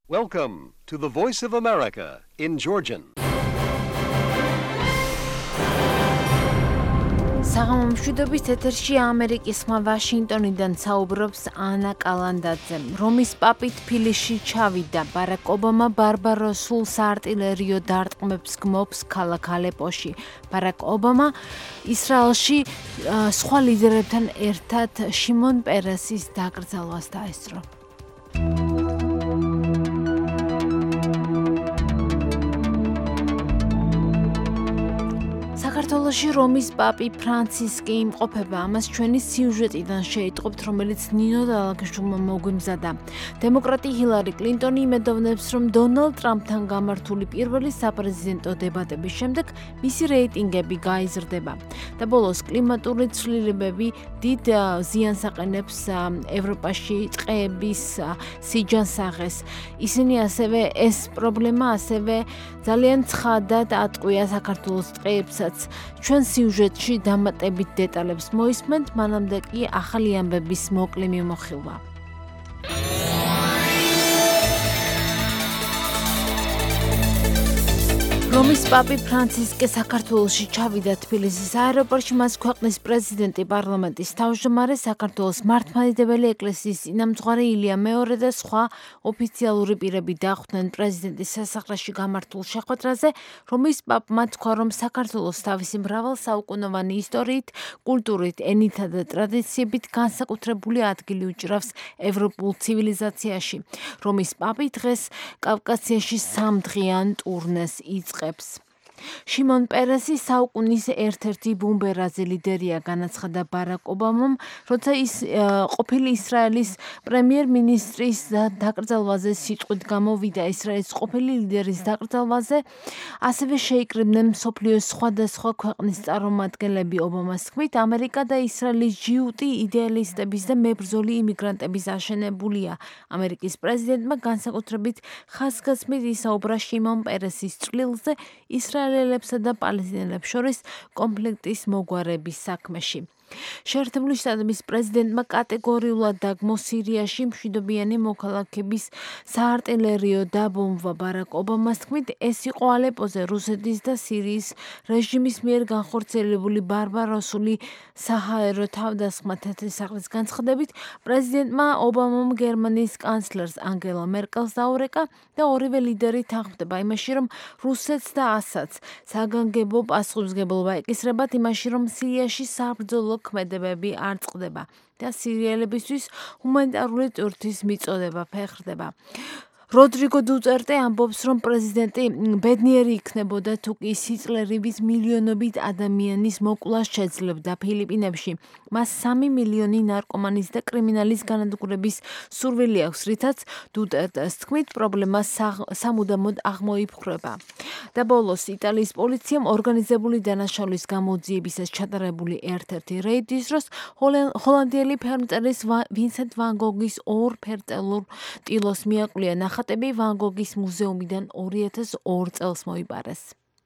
Welcome to the Voice of America in Georgian. საღამომშვიდობის ეთერში ამერიკის ხმა ვაშინგტონიდან საუბრობს ანა კალანდაძე. რომის პაპი თბილისში ჩავიდა. ბარაკ ობამა ბარბაროსულ საარტილერიო დარტყმებს გმობს ქალაქ ალეპოში. ბარაკ ობამა ისრაელში სხვა ლიდერებთან ერთად შიმონ პერესის დაკრძალვას დაესწრო. საქართველოში რომის პაპი ფრანცისკი იმყოფება. ამას ჩვენი სიუჟეტიდან შეიტყობთ, რომელიც ნინო დალაგაშვილმა მოგვიმზადა. დემოკრატი ჰილარი კლინტონი იმედოვნებს, რომ დონალდ ტრამპთან გამართული პირველი საპრეზიდენტო დებატების შემდეგ მისი რეიტინგები გაიზრდება. და ბოლოს კლიმატური ცვლილებები დიდ ზიანს აყენებს ევროპაში ტყეების სიჯანსაღეს. ისინი ასევე ეს პრობლემა ასევე ძალიან ცხადად ატყვია საქართველოს ტყეებსაც. ჩვენ სიუჟეტში დამატებით დეტალებს მოისმენთ, მანამდე კი ახალი ამბების მოკლე მიმოხილვა. რომის პაპი ფრანცისკე საქართველოში ჩავიდა. თბილისის აეროპორტში მას ქვეყნის პრეზიდენტი, პარლამენტის თავმჯდომარე, საქართველოს მართლმადიდებელი ეკლესიის წინამძღვარი ილია მეორე და სხვა ოფიციალური პირები დახვდნენ პრეზიდენტის სასახლეში გამართულ შეხვედრაზე. რომის პაპმა თქვა, რომ საქართველოს თავისი მრავალსაუკუნოვანი ისტორიით, კულტურით, ენითა და ტრადიციებით განსაკუთრებული ადგილი უჭრავს ევროპულ ცივილიზაციაში. რომის პაპი დღეს კავკასიაში სამდღიან ტურნეს იწყებს. შიმონ პერესი საუკუნის ერთ-ერთი ბუმბერაზი ლიდერია, განაცხადა ბარაკ ობამამ, როცა ის ყოფილი ისრაელის პრემიერ-მინისტრის დაკრძალვაზე სიტყვით გამოვიდა. ისრაელის ყოფილი ლიდერის დაკრძალვაზე ასევე შეიკრიბნენ მსოფლიოს სხვადასხვა ქვეყნის წარმომადგენლები. ობამას თქმით, ამერიკა და ისრაელის ჯიუტი იდეალისტების და მებრძოლი იმიგრანტების აშენებულია. ამერიკის პრეზიდენტმა განსაკუთრებით ხაზგასმით ისაუბრა შიმონ პერესის წვლილზე ისრაელელებსა და პალესტინელებს შორის კონფლიქტის მოგვარების საქმეში. შეერთებული შტატების პრეზიდენტმა კატეგორიულად დაგმო სირიაში მშვიდობიანი მოქალაქების საარტილერიო დაბომბვა. ბარაკ ობამას თქმით, ეს იყო ალეპოზე რუსეთის და სირიის რეჟიმის მიერ განხორციელებული ბარბაროსული საჰაერო თავდასხმა. თეთრი სახლის განცხადებით, პრეზიდენტმა ობამამ გერმანიის კანცლერს ანგელა მერკელს დაურეკა და ორივე ლიდერი თანხმდება იმაში, რომ რუსეთს და ასადს საგანგებო პასუხისმგებლობა ეკისრებათ იმაში, რომ სირიაში საბრძოლო ქმედებები არ წყდება და სირიელებისთვის ჰუმანიტარული ტვირთის მიწოდება ფეხრდება. როდრიგო დუტერტე ამბობს, რომ პრეზიდენტი ბედნიერი იქნებოდა თუ კი სიწლერივით მილიონობით ადამიანის მოკვლას შეძლებდა ფილიპინებში. მას 3 მილიონი ნარკომანის და კრიმინალის განადგურების სურვილი აქვს, რითაც დუტერტეს თქმით, პრობლემა სამუდამოდ აღმოიფხვრება. და ბოლოს იტალიის პოლიციამ ორგანიზებული დანაშაულის გამოძიებისას ჩატარებული ერთ-ერთი რეიდის დროს ჰოლანდიელი ფერმწერის ვინსენტ ვან გოგის ორ ფერწერულ ტილოს მიაყვლია. ნახატები ვან გოგის მუზეუმიდან 2002 წელს მოიპარეს.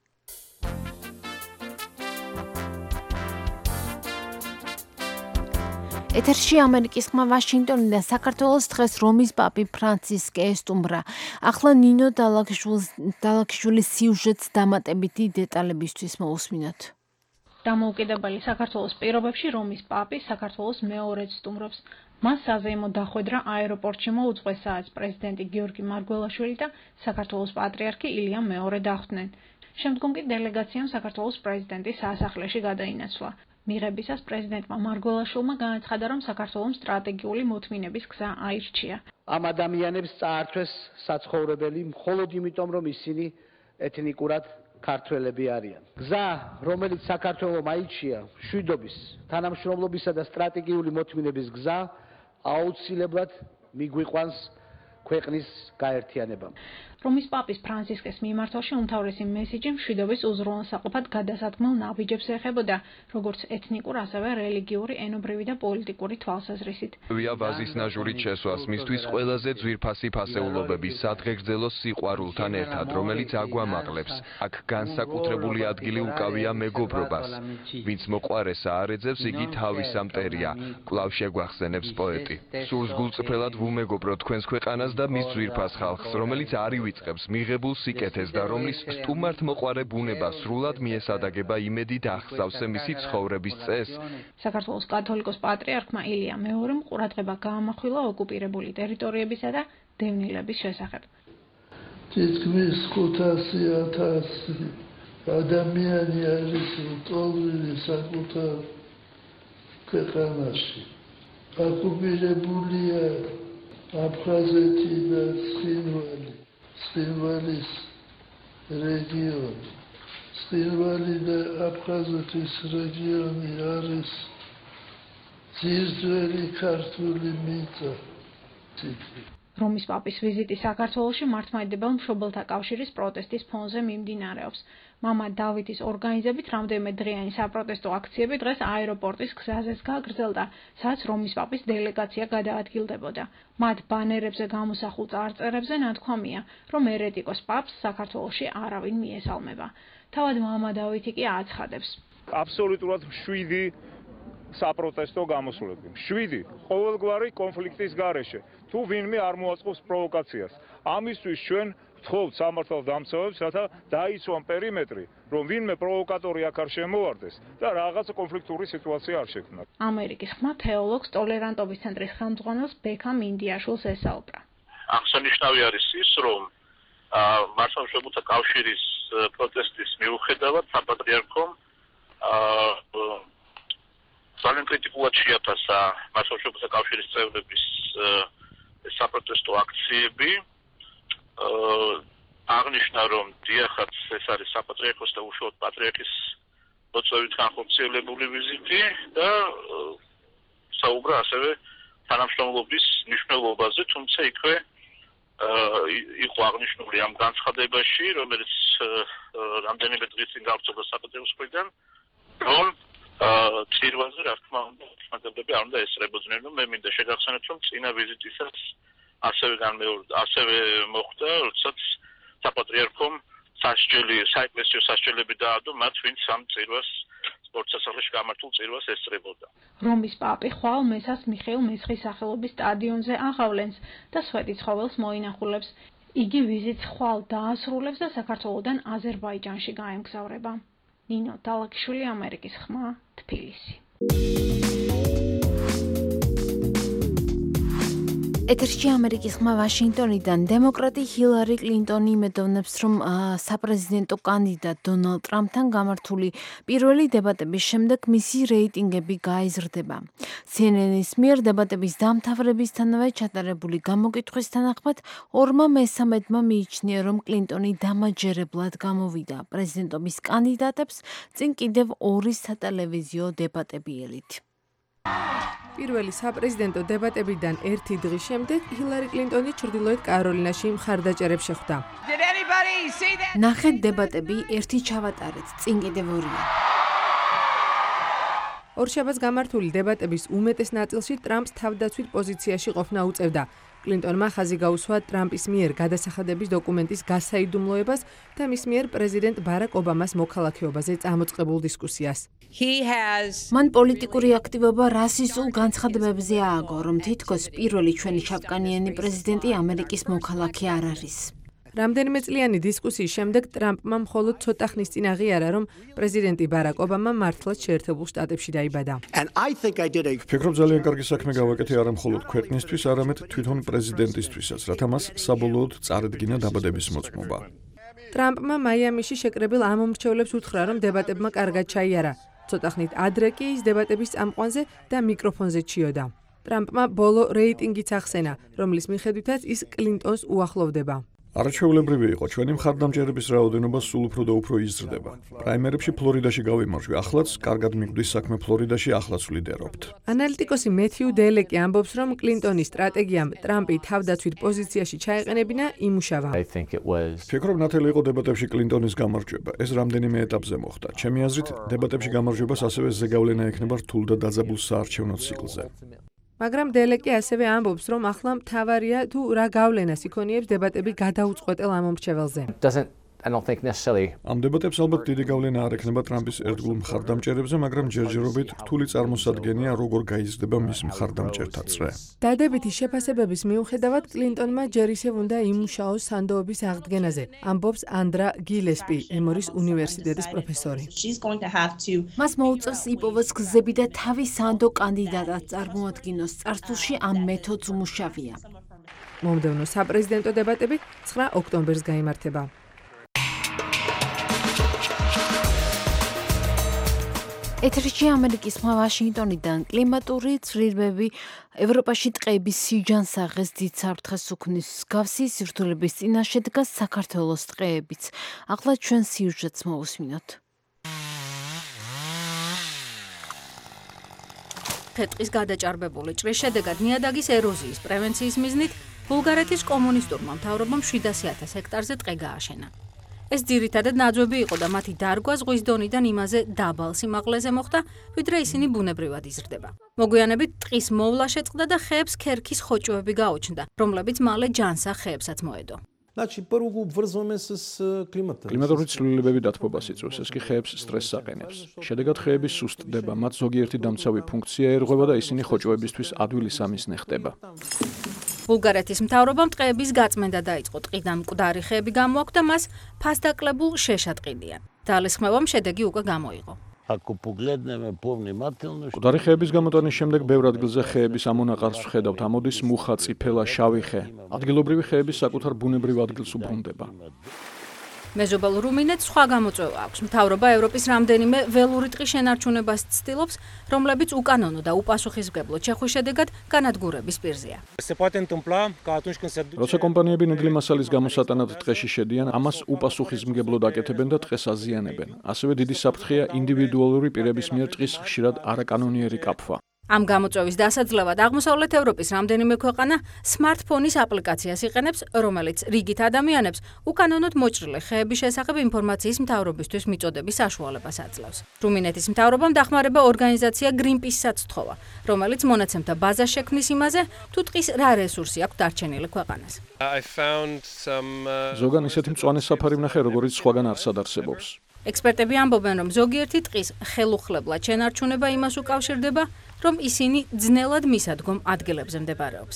ეთერში ამერიკის ხმა ვაშინგტონიდან საქართველოს დღეს რომის პაპი ფრანცისკე ესტუმრა. ახლა ნინო დალაგაშვილის სიუჟეტს დამატებითი დეტალებისთვის მოусმინოთ. დამოუკიდებელი საქართველოს პირობებში რომის პაპი საქართველოს მეორედ სტუმრობს. მას საზეიმო დახვედრა აეროპორტში მოუწყვეს, სადაც პრეზიდენტი გიორგი მარგველაშვილი და საქართველოს პატრიარქი ილია მეორე დახვდნენ. შემდგომ კი დელეგაციამ საქართველოს პრეზიდენტის სასახლეში გადაინაცვლა. მიღებისას პრეზიდენტმა მარგველაშვილმა განაცხადა, რომ საქართველოს სტრატეგიული მოთმინების გზა აირჩია. ამ ადამიანებს წაართვეს საცხოვრებელი მხოლოდ იმიტომ, რომ ისინი ეთნიკურად ქართველები არიან. გზა, რომელიც საქართველოს აირჩია, მშვიდობის, თანამშრომლობისა და სტრატეგიული მოთმინების გზა, აუცილებლად მიგვიყვანს ქვეყნის გაერთიანებამ. რომის პაპის ფრანცისკეს მიმართვაში უმთავრესი მესიჯი მშვიდობის უზრუნველსაყოფად გადასადგმელ ნაბიჯებს ეხებოდა, როგორც ეთნიკურ, ასევე რელიგიური, ენობრივი და პოლიტიკური თვალსაზრისით. ვაზის ნაჟურით შესვას მისთვის ყველაზე ძვირფასი ფასეულობების სადღეგრძელო სიყვარულთან ერთად, რომელიც აგვამაღლებს. აქ განსაკუთრებული ადგილი უკავია მეგობრობას. ვინც მოყვარეს აარეძებს, იგი თავის ამტერია, კვლავ შეგვახსენებს პოეტი. სურს გულწრფელად ვუმეგობრო თქვენს ქვეყანას და მის ძვირფას ხალხს, რომელიც არ ივიწყებს მიღებულ სიკეთეს და რომლის სტუმართ მოყვარე ბუნება სრულად მიესადაგება იმედი და აღსავსე მისი ცხოვრების წესს. საქართველოს კათოლიკოს პატრიარქმა ილია მეორემ ყურადღება გაამახვილა ოკუპირებული ტერიტორიებისა და დევნილების შესახებ. თითქმის 500,000 ადამიანი არის ლტოლვილი საკუთარ ქვეყანაში. ოკუპირებულია აფხაზეთი და ცხინვალის რეგიონი. ცხინვალი და აფხაზეთის რეგიონი არის ძირძველი ქართული მიწა. რომის პაპის ვიზიტი საქართველოში მართლმადიდებელ მშობელთა კავშირის პროტესტის ფონზე მიმდინარეობს. მამა დავითის ორგანიზებით რამდენიმე დღიანი საპროტესტო აქციები დღეს აეროპორტის გზაზეც გაგრძელდა, სადაც რომის პაპის დელეგაცია გადაადგილდებოდა. მათ ბანერებზე გამოსახულ წარწერებზე ნათქვამია, რომ ერეტიკოს პაპს საქართველოში არავინ მიესალმება. თავად მამა დავითი კი აცხადებს. აბსოლუტურად მშვიდი საპროტესტო გამოსვლები. 7 ყოველგვარი კონფლიქტის გარეშე. თუ ვინმე არ მოაწყობს პროვოკაციას. ამისთვის ჩვენ ვთხოვთ სამართალდამცავებს, რათა დაიცვან პერიმეტრი, რომ ვინმე პროვოკატორი აქ არ შემოვარდეს და რაღაცა კონფლიქტური სიტუაცია არ შექმნას. ამერიკის ხმა თეოლოგს ტოლერანტობის ცენტრის ხელმძღვანელს ბექამ ინდიაშვილს ესაუბრა. აღსანიშნავი არის ის, რომ მართლმადიდებლთა კავშირის პროტესტის მიუხედავად საპატრიარქომ ძალიან კრიტიკულად შეაფასა მართლმადიდებლთა კავშირის წევრების საპროტესტო აქციები. აღნიშნა, რომ დიახაც ეს არის საპატრიარქოს და უშუალოდ პატრიარქის მოწვევით განხორციელებული ვიზიტი და საუბრა ასევე თანამშრომლობის მნიშვნელობაზე, თუმცა იქვე იყო აღნიშნული ამ განცხადებაში, რომელიც რამდენიმე დღის წინ გავრცელდა საპატრიარქოს მხრიდან, რომ წირვაზე რა თქმა უნდა მართლმადიდებლები არ უნდა ესწრებოდნენ, რომ მე მინდა შეგახსენოთ, რომ წინა ვიზიტისას ასევე მოხდა, როდესაც საპატრიარქომ საეკლესიო სასჯელები დაადო მათ, ვინც ამ წირვას სპორტსასახლეში გამართულ წირვას ესწრებოდა. რომის პაპი ხვალ მესას მიხეილ მესხის სახელობის სტადიონზე აღავლენს და სვეტიცხოველს მოინახულებს. იგი ვიზიტს ხვალ დაასრულებს და საქართველოდან აზერბაიჯანში გაემგზავრება. ნინო დალაკიშვილი, ამერიკის ხმა, თბილისი. ეთერში ამერიკის ხმა ვაშინგტონიდან დემოკრატი ჰილარი კლინტონი იმედოვნებს, რომ საპრეზიდენტო კანდიდატ დონალდ ტრამპთან გამართული პირველი დებატების შემდეგ მისი რეიტინგები გაიზრდება. CNN-ის მიერ დებატების დამთავრებისთანავე ჩატარებული გამოკითხვის თანახმად 2/3 მიიჩნია, რომ კლინტონი დამაჯერებლად გამოვიდა პრეზიდენტობის კანდიდატებს წინ კიდევ 2 სატელევიზიო დებატებიელით. პირველი საპრეზიდენტო დებატებიდან 1 დღის შემდეგ ჰილარი კლინტონი ჩრდილოეთ კაროლინაში მხარდაჭერებს შეხვდა. ნახეთ დებატები, 1 ჩავატარეთ, წინ კიდევ 2-ია. ორშაბათს გამართული დებატების უმეტეს ნაწილში ტრამპს თავდაცვით პოზიციაში ყოფნა უწევდა. კლინტონმა ხაზი გაუსვა ტრამპის მიერ გადასახადების დოკუმენტის გასაიდუმლოებას და მის მიერ პრეზიდენტ ბარაკ ობამას მოქალაქეობაზე წამოწყებულ დისკუსიას. მან პოლიტიკური აქტივობა რასისტულ განცხადებებზე ააგო, რომ თითქოს პირველი ჩვენი შავკანიანი პრეზიდენტი ამერიკის მოქალაქე არ არის. რამდენიმე წლიანი დისკუსიის შემდეგ ტრამპმა მხოლოდ ცოტა ხნის წინ აღიარა, რომ პრეზიდენტი ბარაკ ობამა მართლაც შეერთებულ შტატებში დაიბადა. ვფიქრობ, ძალიან კარგი საქმე გავაკეთე არა მხოლოდ ქვეყნისთვის, არამედ თვითონ პრეზიდენტისთვისაც, რათა მას საბოლოოდ წარედგინა დაბადების მოწმობა. ტრამპმა მაიამიში შეკრებილ ამომრჩევლებს უთხრა, რომ დებატებმა კარგად ჩაიარა. ცოტა ხნით ადრე კი ის დებატების წამყვანზე და მიკროფონზე ჩიოდა. ტრამპმა ბოლო რეიტინგიც ახსენა, რომლის მიხედვითაც ის კლინტონს უახლოვდება. არაჩვეულებრივი იყო, ჩვენი მხარდამჭერების რაოდენობა სულ უფრო და უფრო იზრდება. პრაიმერებში ფლორიდაში გავიმარჯვე, ახლაც კარგად მიგვდის საქმე ფლორიდაში, ახლაც ვლიდერობთ. ანალიტიკოსი მეთიუ დელეკი ამბობს, რომ კლინტონის სტრატეგიამ ტრამპი თავდაცვით პოზიციაში ჩაეყენებინა იმუშავა. ფიქრობ, ნათელი იყო დებატებში კლინტონის გამარჯვება. ეს რამდენიმე ეტაპზე მოხდა. ჩემი აზრით, დებატებში გამარჯვებას ასევე ზეგავლენა ექნება რთულ და დაძაბულ საარჩევნო ციკლზე. მაგრამ დელეკი ასევე ამბობს, რომ ახლა მთავარია თუ რა გავლენას იქონიებს დებატები გადაუწყვეტელ ამომრჩეველზე. ამ დებატებს ალბათ დიდი გავლენა არ ექნება ტრამპის ერთგულ მხარდამჭერებზე, მაგრამ ჯერჯერობით რთული წარმოსადგენია, როგორ გაიზრდება მის მხარდამჭერთა წრე. დადებითი შეფასებების მიუხედავად, კლინტონმა ჯერ ისევ უნდა იმუშაოს სანდოების აღდგენაზე, ამბობს ანდრა გილესპი, ემორის უნივერსიტეტის პროფესორი. მას მოუწევს იპოვოს გზები და თავის სანდო კანდიდატად წარმოადგინოს. წარსულში ამ მეთოდს უმუშავია. მომდევნო საპრეზიდენტო დებატები 9 ოქტომბერს გაიმართება. ეთერში ამერიკის ხმა ვაშინგტონიდან კლიმატური ცვლილებები ევროპაში ტყეების სიჯანსაღეს დიდ საფრთხეს უქმნის. მსგავსი სირთულების წინაშე დგას საქართველოს ტყეებიც. ახლა ჩვენ სიუჟეტს მოვუსმინოთ. თეთყის გადაჭარბებული ჭრის შედეგად ნიადაგის ეროზიის პრევენციის მიზნით ბულგარეთის კომუნისტურმა მთავრობამ 700,000 ჰექტარზე ტყე გააშენა. ეს ძირითადად ნაძვები იყო და მათი დარგვა ზღვის დონიდან იმაზე დაბალ სიმაღლეზე მოხდა, ვიდრე ისინი ბუნებრივად იზრდება. მოგვიანებით ტყის მოვლა შეწყდა და ხეებს ქერქის ხოჭოები გაუჩნდა, რომლებიც მალე ჯანსაღ ხეებსაც მოედო. კლიმატური ცვლილებები დათბობას იწვევს, ეს კი ხეებს სტრესს აყენებს. შედეგად ხეები სუსტდება, მათ ზოგიერთი დამცავი ფუნქცია ერღვება და ისინი ხოჭოებისთვის ადვილი სამიზნე ხდება. ბულგარეთის მთავრობამ ტყეების გაწმენდა დაიწყო. ტყიდან მკვდარი ხეები გამოაქვთ და მას ფასდაკლებულ შეშატყიდიან. ძალისხმევამ შედეგი უკვე გამოიღო. მკვდარი ხეების გამოტანის შემდეგ ბევრ ადგილზე ხეების ამონაყარს ვხედავთ, ამოდის მუხა, წიფელა, შავი ხე. ადგილობრივი ხეების საკუთარ ბუნებრივ ადგილს უბრუნდება. მეზობელ რუმინეთს სხვა გამოწვევა აქვს. მთავრობა ევროპის რამდენიმე ველური ტყის შენარჩუნებას ცდილობს, რომლებიც უკანონო და უპასუხისმგებლო ჩეხვის შედეგად განადგურების პირზეა. როცა კომპანიები ნედლი მასალის გამოსატანად ტყეში შედიან, ამას უპასუხისმგებლოდ აკეთებენ და ტყეს აზიანებენ. ასევე დიდი საფრთხეა ინდივიდუალური პირების მიერ ტყის ხშირად არაკანონიერი კაფვა. ამ გამოწვევის დასაძლევად აღმოსავლეთ ევროპის რამდენიმე ქვეყანა სმარტფონის აპლიკაციას იყენებს, რომელიც რიგით ადამიანებს უკანონოდ მოჭრილი ხეების შესახებ ინფორმაციის მთავრობისთვის მიწოდების საშუალებას აძლევს. რუმინეთის მთავრობამ დახმარება ორგანიზაცია Greenpeace-საც სთხოვა, რომელიც მონაცემთა ბაზას შექმნის იმაზე, თუ ტყის რა რესურსი აქვს დარჩენილი ქვეყანას. ზოგან ისეთი მწვანე საფარი ვნახე, როგორც სხვაგან არსად არსებობს. ექსპერტები ამბობენ, რომ ზოგიერთი ტყის ხელუხლებლად შენარჩუნება იმას უკავშირდება, რომ ისინი ძნელად მისადგომ ადგილებზე მდებარეობს.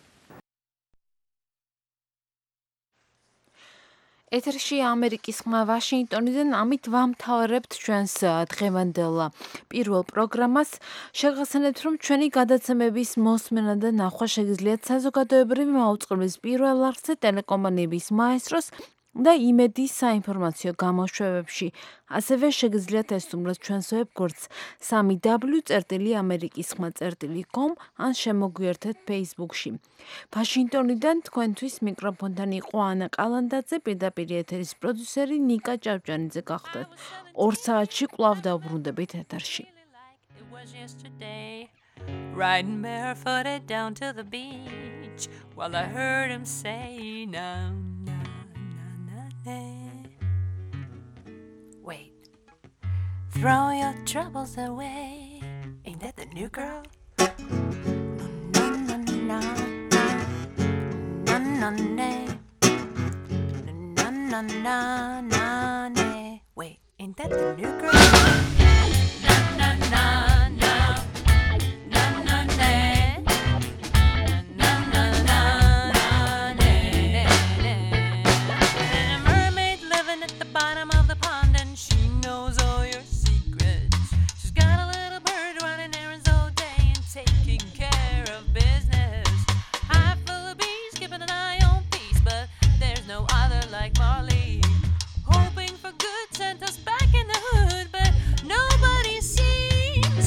ეთერში ამერიკის ხმა ვაშინგტონიდან ამით ვამთავრებთ ჩვენს დღევანდელ პირველ პროგრამას. შეგახსენებთ, რომ ჩვენი გადაცემების მოსმენა და ნახვა შეგიძლიათ საზოგადოებრივი მაუწყებლის პირველ არხზე ტელეკომპანიების მაესტროს და იმედის საინფორმაციო გამოშვებებში. ასევე შეგიძლიათ ესტუმროთ ჩვენს ვებგვერდს www.amerikiskhma.com ან შემოგვიერთეთ Facebook-ში. ვაშინგტონიდან თქვენთვის მიკროფონთან იყო ანა კალანდაძე, პირდაპირ ეთერის პროდიუსერი ნიკა ჭავჭანიძე გახდათ. 2 საათში კვლავ დავბრუნდებით ეთერში. Riding barefooted down to the beach while I heard him say no. Wait, throw your troubles away. Ain't that the new girl? No, no, no, no, no, no, no, no, no, no. Wait, ain't that the new girl? No, no, no, no, no, no, no. Bottom of the pond and she knows all your secrets. She's got a little bird running errands all day and taking care of business. Hive full of bees, keeping an eye on peace, but there's no other like Marley. Hoping for good sent us back in the hood, but nobody seems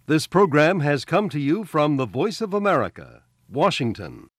This program has come to you from the Voice of America, Washington.